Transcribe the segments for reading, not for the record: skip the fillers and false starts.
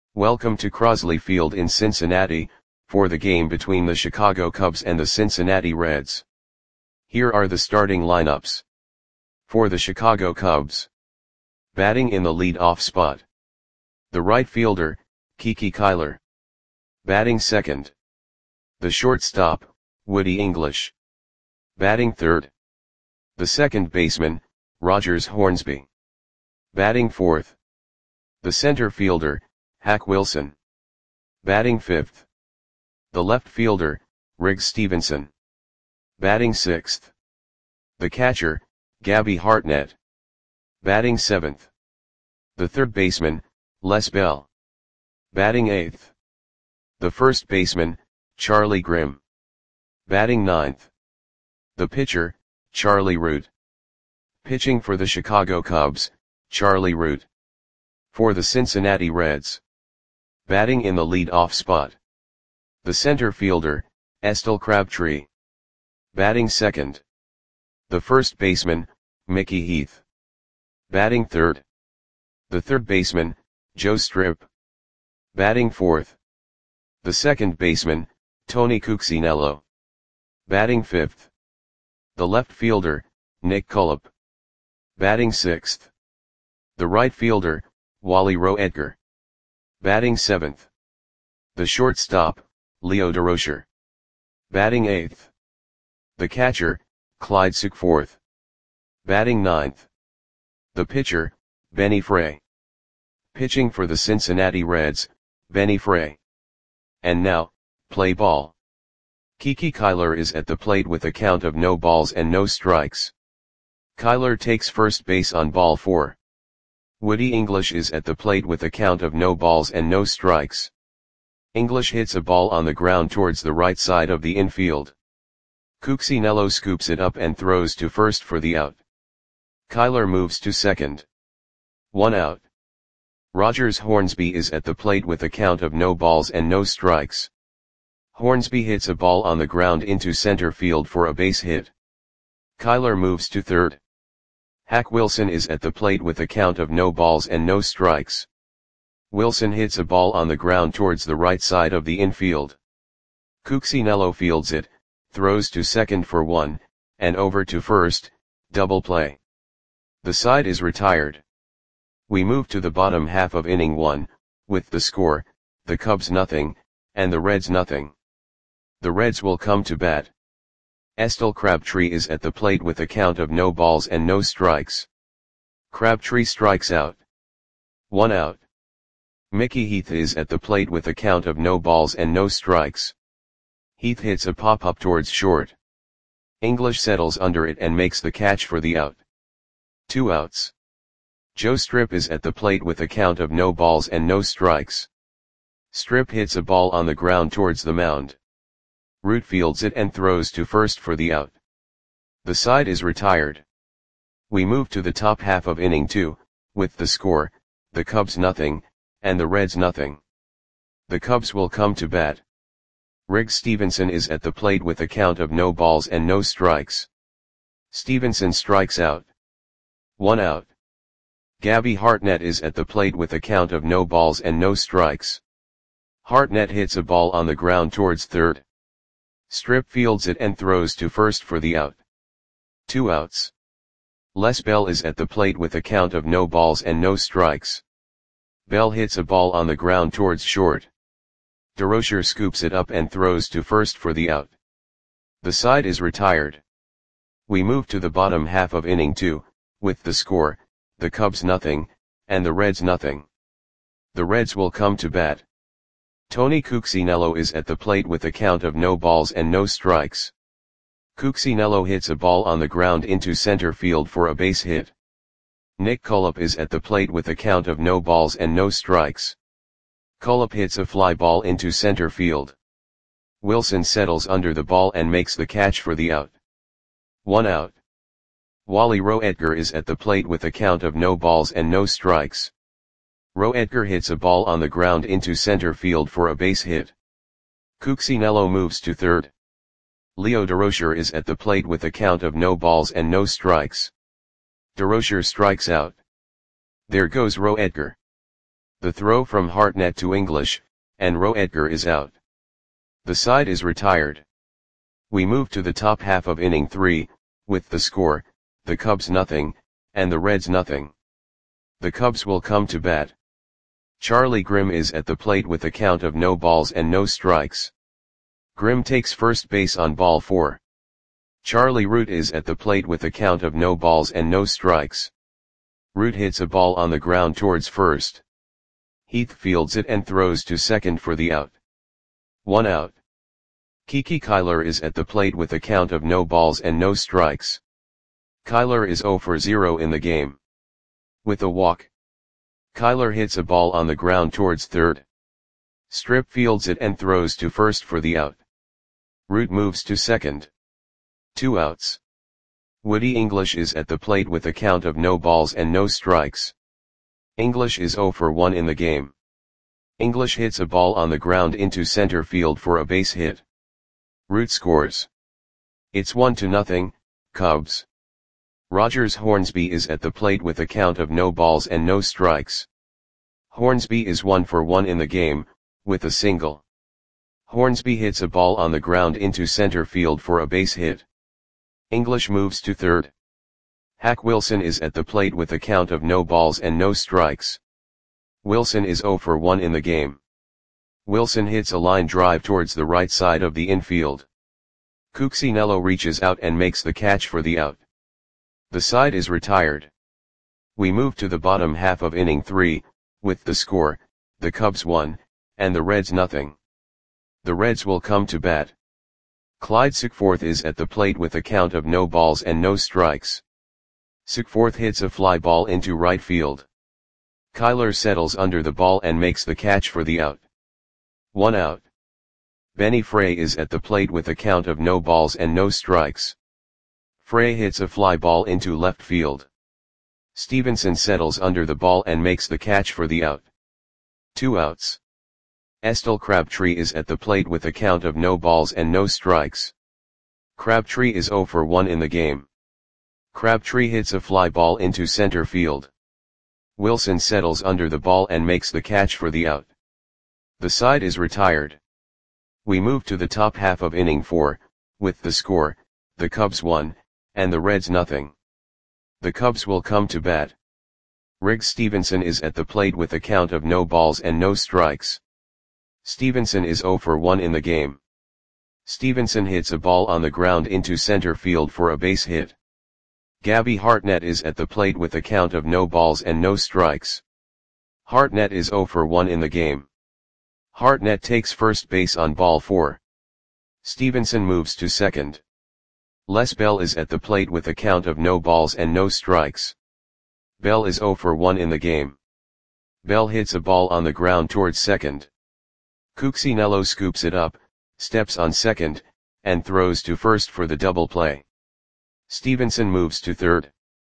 Welcome to Crosley Field in Cincinnati, for the game between the Chicago Cubs and the Cincinnati Reds. Here are the starting lineups. For the Chicago Cubs. Batting in the lead-off spot. The right fielder, Kiki Kyler. Batting second. The shortstop, Woody English. Batting third. The second baseman, Rogers Hornsby. Batting fourth. The center fielder, Hack Wilson. Batting fifth. The left fielder, Riggs Stephenson. Batting sixth. The catcher, Gabby Hartnett. Batting seventh. The third baseman, Les Bell. Batting eighth. The first baseman, Charlie Grimm. Batting ninth. The pitcher, Charlie Root. Pitching for the Chicago Cubs, Charlie Root. For the Cincinnati Reds. Batting in the lead-off spot. The center fielder, Estelle Crabtree. Batting second. The first baseman, Mickey Heath. Batting third. The third baseman, Joe Strip. Batting fourth. The second baseman, Tony Cuccinello. Batting fifth. The left fielder, Nick Cullop. Batting sixth. The right fielder, Wally Roe Edgar. Batting seventh. The shortstop, Leo Durocher. Batting eighth. The catcher, Clyde Suk fourth. Batting ninth. The pitcher, Benny Frey. Pitching for the Cincinnati Reds, Benny Frey. And now, play ball. Kiki Kyler is at the plate with a count of no balls and no strikes. Kyler takes first base on ball 4. Woody English is at the plate with a count of no balls and no strikes. English hits a ball on the ground towards the right side of the infield. Cuccinello scoops it up and throws to first for the out. Kyler moves to second. 1 out. Rogers Hornsby is at the plate with a count of no balls and no strikes. Hornsby hits a ball on the ground into center field for a base hit. Kyler moves to third. Hack Wilson is at the plate with a count of no balls and no strikes. Wilson hits a ball on the ground towards the right side of the infield. Cuccinello fields it, throws to second for 1, and over to first, double play. The side is retired. We move to the bottom half of inning 1, with the score, the Cubs nothing, and the Reds nothing. The Reds will come to bat. Estelle Crabtree is at the plate with a count of no balls and no strikes. Crabtree strikes out. 1 out. Mickey Heath is at the plate with a count of no balls and no strikes. Heath hits a pop-up towards short. English settles under it and makes the catch for the out. 2 outs. Joe Strip is at the plate with a count of no balls and no strikes. Strip hits a ball on the ground towards the mound. Root fields it and throws to first for the out. The side is retired. We move to the top half of inning 2, with the score, the Cubs nothing, and the Reds nothing. The Cubs will come to bat. Riggs Stephenson is at the plate with a count of no balls and no strikes. Stephenson strikes out. 1 out. Gabby Hartnett is at the plate with a count of no balls and no strikes. Hartnett hits a ball on the ground towards third. Strip fields it and throws to first for the out. 2 outs. Les Bell is at the plate with a count of no balls and no strikes. Bell hits a ball on the ground towards short. Durocher scoops it up and throws to first for the out. The side is retired. We move to the bottom half of inning 2, with the score, the Cubs nothing, and the Reds nothing. The Reds will come to bat. Tony Cuccinello is at the plate with a count of no balls and no strikes. Cuccinello hits a ball on the ground into center field for a base hit. Nick Cullop is at the plate with a count of no balls and no strikes. Cullop hits a fly ball into center field. Wilson settles under the ball and makes the catch for the out. 1 out. Wally Roe Edgar is at the plate with a count of no balls and no strikes. Roe Edgar hits a ball on the ground into center field for a base hit. Cuccinello moves to third. Leo Durocher is at the plate with a count of no balls and no strikes. Durocher strikes out. There goes Roe Edgar. The throw from Hartnett to English, and Roe Edgar is out. The side is retired. We move to the top half of inning 3, with the score, the Cubs nothing, and the Reds nothing. The Cubs will come to bat. Charlie Grimm is at the plate with a count of no balls and no strikes. Grimm takes first base on ball 4. Charlie Root is at the plate with a count of no balls and no strikes. Root hits a ball on the ground towards first. Heath fields it and throws to second for the out. 1 out. Kiki Kyler is at the plate with a count of no balls and no strikes. Kyler is 0 for 0 in the game. With a walk. Kyler hits a ball on the ground towards third. Strip fields it and throws to first for the out. Root moves to second. 2 outs. Woody English is at the plate with a count of no balls and no strikes. English is 0 for 1 in the game. English hits a ball on the ground into center field for a base hit. Root scores. It's 1-0, Cubs. Rogers Hornsby is at the plate with a count of no balls and no strikes. Hornsby is 1 for 1 in the game, with a single. Hornsby hits a ball on the ground into center field for a base hit. English moves to third. Hack Wilson is at the plate with a count of no balls and no strikes. Wilson is 0 for 1 in the game. Wilson hits a line drive towards the right side of the infield. Cuccinello reaches out and makes the catch for the out. The side is retired. We move to the bottom half of inning 3, with the score, the Cubs 1, and the Reds nothing. The Reds will come to bat. Clyde Sickforth is at the plate with a count of no balls and no strikes. Sickforth hits a fly ball into right field. Kyler settles under the ball and makes the catch for the out. 1 out. Benny Frey is at the plate with a count of no balls and no strikes. Frey hits a fly ball into left field. Stevenson settles under the ball and makes the catch for the out. 2 outs. Estel Crabtree is at the plate with a count of no balls and no strikes. Crabtree is 0 for 1 in the game. Crabtree hits a fly ball into center field. Wilson settles under the ball and makes the catch for the out. The side is retired. We move to the top half of inning 4, with the score, the Cubs 1, and the Reds nothing. The Cubs will come to bat. Riggs Stevenson is at the plate with a count of no balls and no strikes. Stevenson is 0 for 1 in the game. Stevenson hits a ball on the ground into center field for a base hit. Gabby Hartnett is at the plate with a count of no balls and no strikes. Hartnett is 0 for 1 in the game. Hartnett takes first base on ball 4. Stevenson moves to second. Les Bell is at the plate with a count of no balls and no strikes. Bell is 0 for 1 in the game. Bell hits a ball on the ground towards second. Cuccinello scoops it up, steps on second, and throws to first for the double play. Stevenson moves to third.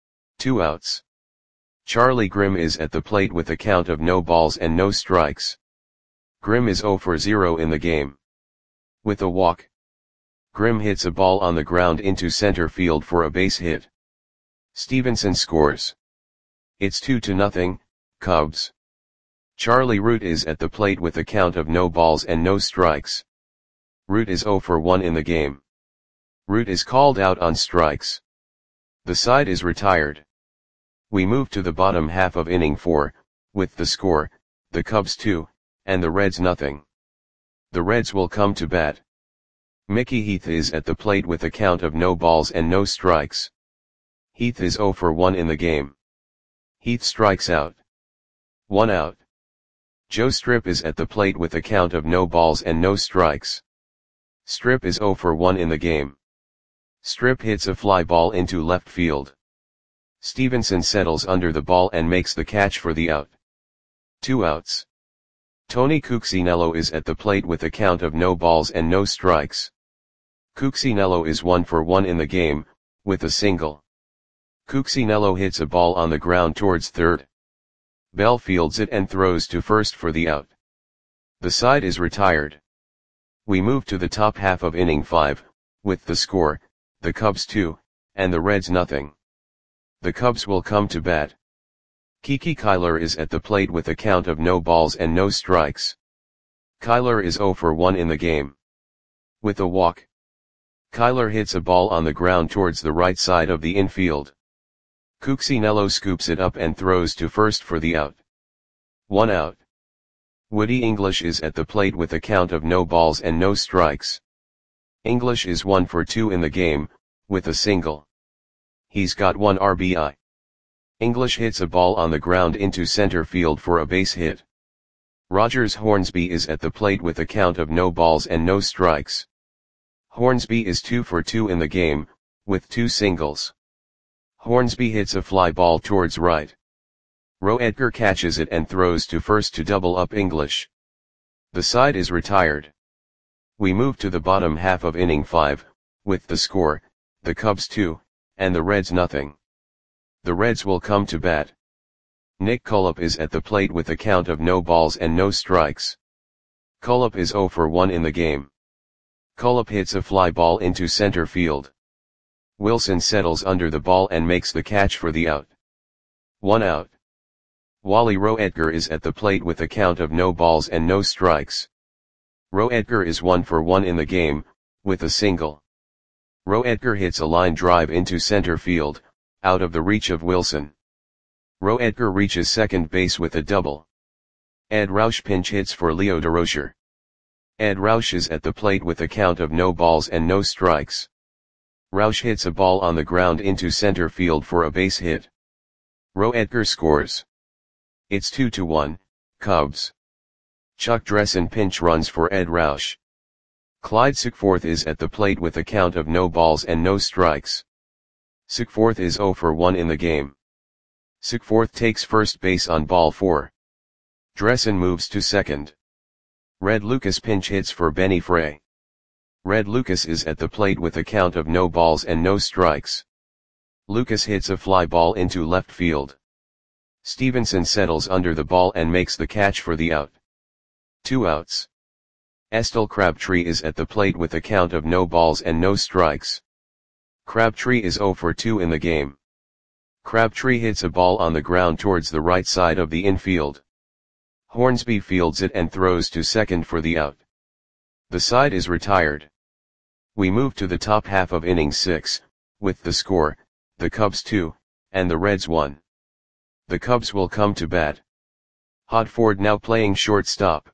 2 outs. Charlie Grimm is at the plate with a count of no balls and no strikes. Grimm is 0 for 0 in the game. With a walk. Grimm hits a ball on the ground into center field for a base hit. Stevenson scores. It's 2-0, Cubs. Charlie Root is at the plate with a count of no balls and no strikes. Root is 0 for 1 in the game. Root is called out on strikes. The side is retired. We move to the bottom half of inning 4, with the score, the Cubs 2, and the Reds nothing. The Reds will come to bat. Mickey Heath is at the plate with a count of no balls and no strikes. Heath is 0 for 1 in the game. Heath strikes out. 1 out. Joe Strip is at the plate with a count of no balls and no strikes. Strip is 0 for 1 in the game. Strip hits a fly ball into left field. Stevenson settles under the ball and makes the catch for the out. 2 outs. Tony Cuccinello is at the plate with a count of no balls and no strikes. Cuccinello is 1 for 1 in the game, with a single. Cuccinello hits a ball on the ground towards third. Bell fields it and throws to first for the out. The side is retired. We move to the top half of inning 5, with the score, the Cubs 2, and the Reds nothing. The Cubs will come to bat. Kiki Kyler is at the plate with a count of no balls and no strikes. Kyler is 0 for 1 in the game. With a walk, Kyler hits a ball on the ground towards the right side of the infield. Cuccinello scoops it up and throws to first for the out. 1 out. Woody English is at the plate with a count of no balls and no strikes. English is 1 for 2 in the game, with a single. He's got 1 RBI. English hits a ball on the ground into center field for a base hit. Rogers Hornsby is at the plate with a count of no balls and no strikes. Hornsby is 2 for 2 in the game, with 2 singles. Hornsby hits a fly ball towards right. Roe Edgar catches it and throws to first to double up English. The side is retired. We move to the bottom half of inning 5, with the score, the Cubs 2, and the Reds nothing. The Reds will come to bat. Nick Cullip is at the plate with a count of no balls and no strikes. Cullip is 0 for 1 in the game. Cullip hits a fly ball into center field. Wilson settles under the ball and makes the catch for the out. 1 out. Wally Roe Edgar is at the plate with a count of no balls and no strikes. Roe Edgar is 1 for 1 in the game, with a single. Roe Edgar hits a line drive into center field, out of the reach of Wilson. Roe Edgar reaches second base with a double. Ed Roush pinch hits for Leo Durocher. Ed Roush is at the plate with a count of no balls and no strikes. Roush hits a ball on the ground into center field for a base hit. Roe Edgar scores. It's 2-1, Cubs. Chuck Dressen pinch runs for Ed Roush. Clyde Sickforth is at the plate with a count of no balls and no strikes. Sickforth is 0 for 1 in the game. Sickforth takes first base on ball 4. Dressen moves to second. Red Lucas pinch hits for Benny Frey. Red Lucas is at the plate with a count of no balls and no strikes. Lucas hits a fly ball into left field. Stevenson settles under the ball and makes the catch for the out. 2 outs. Estelle Crabtree is at the plate with a count of no balls and no strikes. Crabtree is 0 for 2 in the game. Crabtree hits a ball on the ground towards the right side of the infield. Hornsby fields it and throws to second for the out. The side is retired. We move to the top half of inning 6, with the score, the Cubs 2, and the Reds 1. The Cubs will come to bat. Hodford now playing shortstop.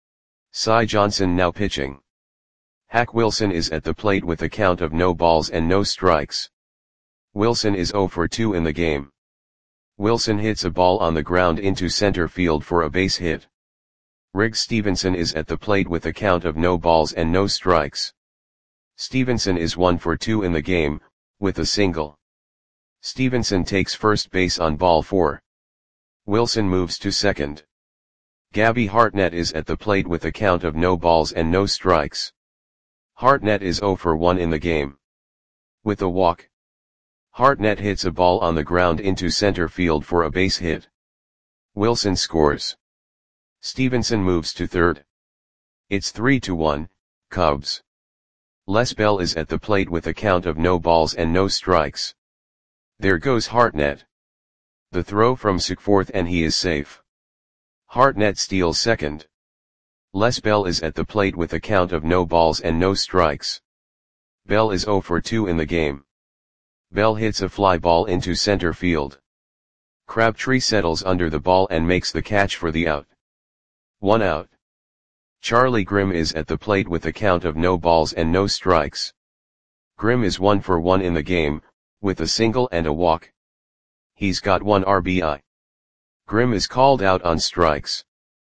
Cy Johnson now pitching. Hack Wilson is at the plate with a count of no balls and no strikes. Wilson is 0 for 2 in the game. Wilson hits a ball on the ground into center field for a base hit. Riggs Stevenson is at the plate with a count of no balls and no strikes. Stevenson is 1 for 2 in the game, with a single. Stevenson takes first base on ball 4. Wilson moves to second. Gabby Hartnett is at the plate with a count of no balls and no strikes. Hartnett is 0 for 1 in the game. With a walk, Hartnett hits a ball on the ground into center field for a base hit. Wilson scores. Stevenson moves to third. It's 3-1, Cubs. Les Bell is at the plate with a count of no balls and no strikes. There goes Hartnett. The throw from Sickforth and he is safe. Hartnett steals second. Les Bell is at the plate with a count of no balls and no strikes. Bell is 0 for 2 in the game. Bell hits a fly ball into center field. Crabtree settles under the ball and makes the catch for the out. 1 out. Charlie Grimm is at the plate with a count of no balls and no strikes. Grimm is 1 for 1 in the game, with a single and a walk. He's got 1 RBI. Grimm is called out on strikes.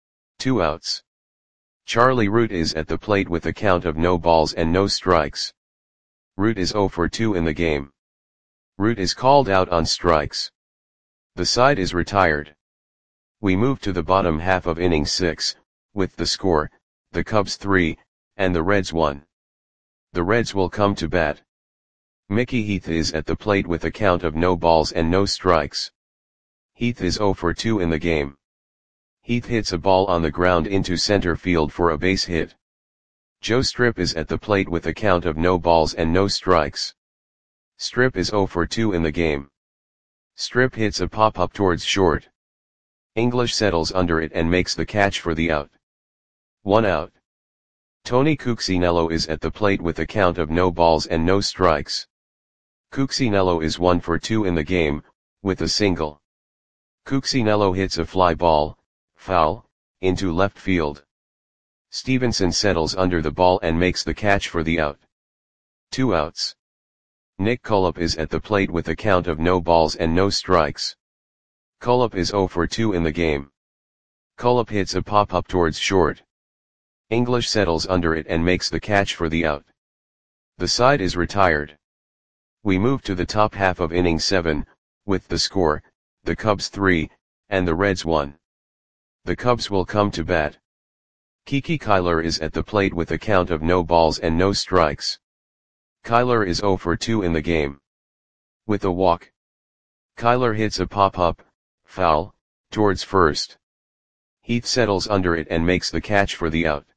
2 outs. Charlie Root is at the plate with a count of no balls and no strikes. Root is 0 for 2 in the game. Root is called out on strikes. The side is retired. We move to the bottom half of inning 6, with the score, the Cubs 3, and the Reds 1. The Reds will come to bat. Mickey Heath is at the plate with a count of no balls and no strikes. Heath is 0 for 2 in the game. Heath hits a ball on the ground into center field for a base hit. Joe Strip is at the plate with a count of no balls and no strikes. Strip is 0 for 2 in the game. Strip hits a pop-up towards short. English settles under it and makes the catch for the out. 1 out. Tony Cuccinello is at the plate with a count of no balls and no strikes. Cuccinello is 1 for 2 in the game, with a single. Cuccinello hits a fly ball, foul, into left field. Stevenson settles under the ball and makes the catch for the out. 2 outs. Nick Cullip is at the plate with a count of no balls and no strikes. Cullip is 0 for 2 in the game. Cullip hits a pop-up towards short. English settles under it and makes the catch for the out. The side is retired. We move to the top half of inning 7, with the score, the Cubs 3, and the Reds 1. The Cubs will come to bat. Kiki Kyler is at the plate with a count of no balls and no strikes. Kyler is 0 for 2 in the game. With a walk. Kyler hits a pop-up, foul, towards first. Heath settles under it and makes the catch for the out.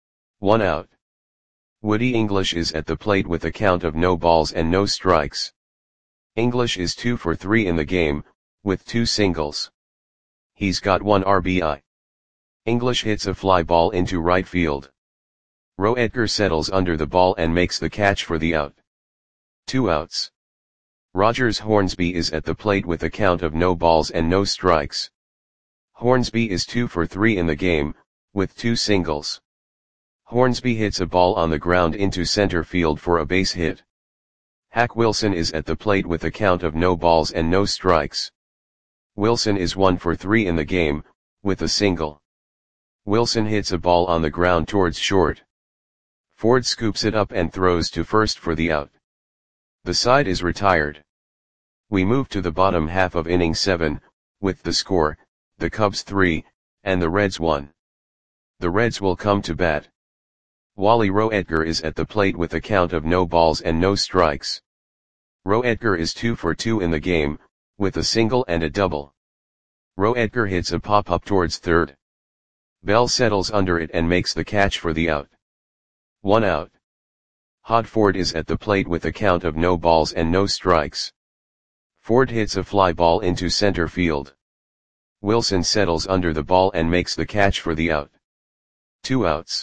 1 out. Woody English is at the plate with a count of no balls and no strikes. English is 2 for 3 in the game, with 2 singles. He's got 1 RBI. English hits a fly ball into right field. Roe Edgar settles under the ball and makes the catch for the out. 2 outs. Rogers Hornsby is at the plate with a count of no balls and no strikes. Hornsby is 2 for 3 in the game, with 2 singles. Hornsby hits a ball on the ground into center field for a base hit. Hack Wilson is at the plate with a count of no balls and no strikes. Wilson is 1 for 3 in the game, with a single. Wilson hits a ball on the ground towards short. Ford scoops it up and throws to first for the out. The side is retired. We move to the bottom half of inning 7, with the score, the Cubs 3, and the Reds 1. The Reds will come to bat. Wally Roe Edgar is at the plate with a count of no balls and no strikes. Roe Edgar is 2 for 2 in the game, with a single and a double. Roe Edgar hits a pop-up towards third. Bell settles under it and makes the catch for the out. 1 out. Hod Ford is at the plate with a count of no balls and no strikes. Ford hits a fly ball into center field. Wilson settles under the ball and makes the catch for the out. 2 outs.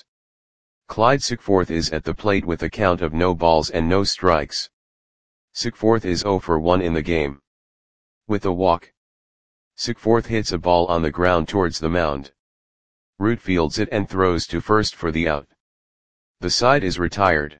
Clyde Suckforth is at the plate with a count of no balls and no strikes. Suckforth is 0 for 1 in the game. With a walk. Suckforth hits a ball on the ground towards the mound. Root fields it and throws to first for the out. The side is retired.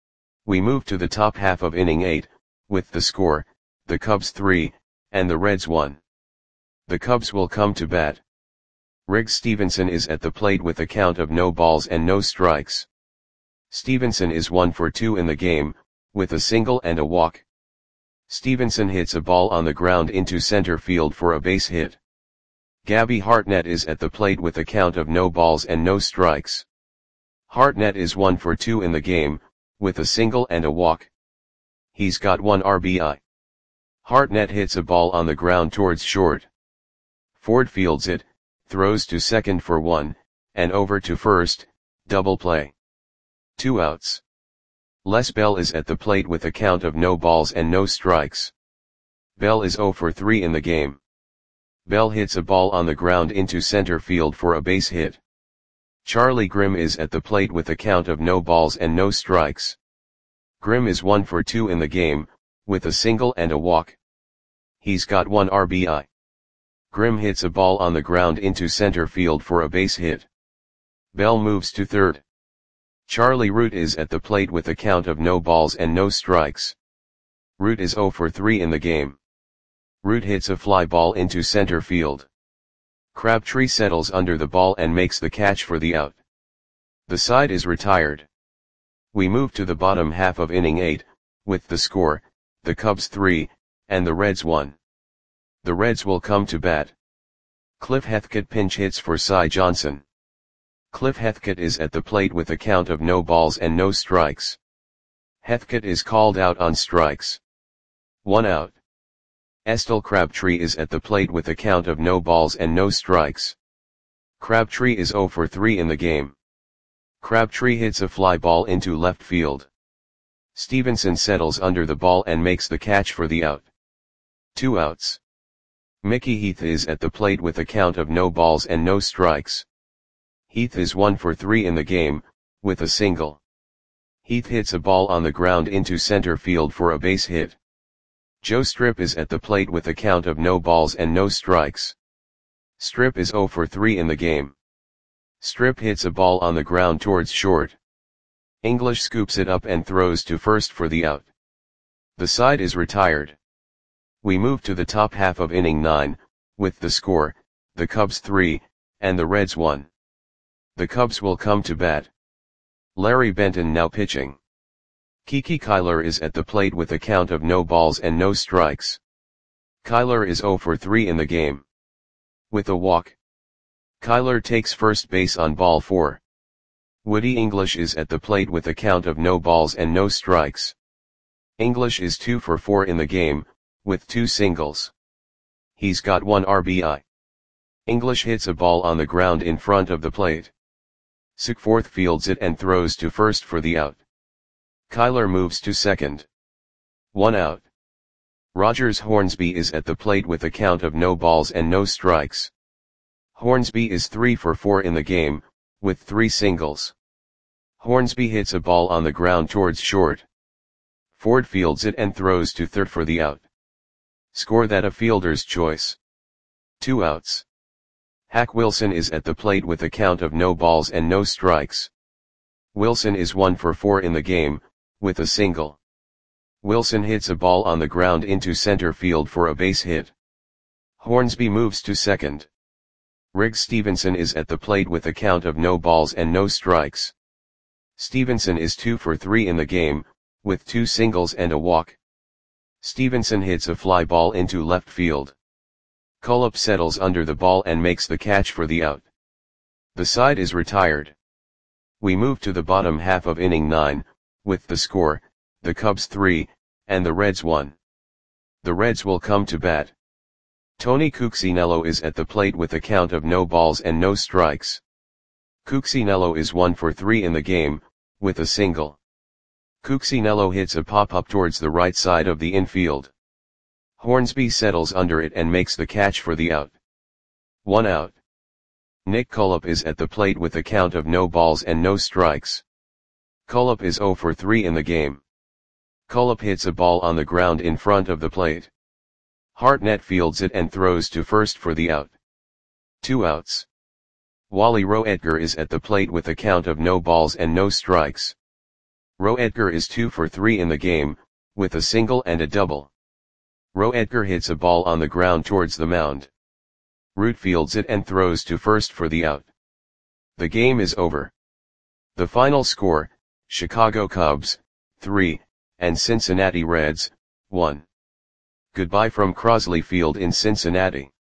We move to the top half of inning 8, with the score, the Cubs 3, and the Reds 1. The Cubs will come to bat. Riggs Stevenson is at the plate with a count of no balls and no strikes. Stevenson is 1 for 2 in the game, with a single and a walk. Stevenson hits a ball on the ground into center field for a base hit. Gabby Hartnett is at the plate with a count of no balls and no strikes. Hartnett is 1 for 2 in the game, with a single and a walk. He's got 1 RBI. Hartnett hits a ball on the ground towards short. Ford fields it, throws to second for 1, and over to first, double play. 2 outs. Les Bell is at the plate with a count of no balls and no strikes. Bell is 0 for 3 in the game. Bell hits a ball on the ground into center field for a base hit. Charlie Grimm is at the plate with a count of no balls and no strikes. Grimm is 1 for 2 in the game, with a single and a walk. He's got 1 RBI. Grimm hits a ball on the ground into center field for a base hit. Bell moves to third. Charlie Root is at the plate with a count of no balls and no strikes. Root is 0 for 3 in the game. Root hits a fly ball into center field. Crabtree settles under the ball and makes the catch for the out. The side is retired. We move to the bottom half of inning 8, with the score, the Cubs 3, and the Reds 1. The Reds will come to bat. Cliff Heathcote pinch hits for Cy Johnson. Cliff Heathcote is at the plate with a count of no balls and no strikes. Heathcote is called out on strikes. 1 out. Estelle Crabtree is at the plate with a count of no balls and no strikes. Crabtree is 0 for 3 in the game. Crabtree hits a fly ball into left field. Stevenson settles under the ball and makes the catch for the out. 2 outs. Mickey Heath is at the plate with a count of no balls and no strikes. Heath is 1 for 3 in the game, with a single. Heath hits a ball on the ground into center field for a base hit. Joe Strip is at the plate with a count of no balls and no strikes. Strip is 0 for 3 in the game. Strip hits a ball on the ground towards short. English scoops it up and throws to first for the out. The side is retired. We move to the top half of inning 9, with the score, the Cubs 3, and the Reds 1. The Cubs will come to bat. Larry Benton now pitching. Kiki Kyler is at the plate with a count of no balls and no strikes. Kyler is 0 for 3 in the game. With a walk. Kyler takes first base on ball 4. Woody English is at the plate with a count of no balls and no strikes. English is 2 for 4 in the game, with 2 singles. He's got 1 RBI. English hits a ball on the ground in front of the plate. Suckforth fields it and throws to first for the out. Kyler moves to second. 1 out. Rogers Hornsby is at the plate with a count of no balls and no strikes. Hornsby is 3 for 4 in the game, with 3 singles. Hornsby hits a ball on the ground towards short. Ford fields it and throws to third for the out. Score that a fielder's choice. 2 outs. Hack Wilson is at the plate with a count of no balls and no strikes. Wilson is 1 for 4 in the game, with a single. Wilson hits a ball on the ground into center field for a base hit. Hornsby moves to second. Riggs Stevenson is at the plate with a count of no balls and no strikes. Stevenson is 2 for 3 in the game, with 2 singles and a walk. Stevenson hits a fly ball into left field. Cullip settles under the ball and makes the catch for the out. The side is retired. We move to the bottom half of inning 9, with the score, the Cubs 3, and the Reds 1. The Reds will come to bat. Tony Cuccinello is at the plate with a count of no balls and no strikes. Cuccinello is 1 for 3 in the game, with a single. Cuccinello hits a pop-up towards the right side of the infield. Hornsby settles under it and makes the catch for the out. 1 out. Nick Cullip is at the plate with a count of no balls and no strikes. Cullip is 0 for 3 in the game. Cullip hits a ball on the ground in front of the plate. Hartnett fields it and throws to first for the out. 2 outs. Wally Roedger is at the plate with a count of no balls and no strikes. Roedger is 2 for 3 in the game, with a single and a double. Roedger hits a ball on the ground towards the mound. Root fields it and throws to first for the out. The game is over. The final score, Chicago Cubs, 3, and Cincinnati Reds, 1. Goodbye from Crosley Field in Cincinnati.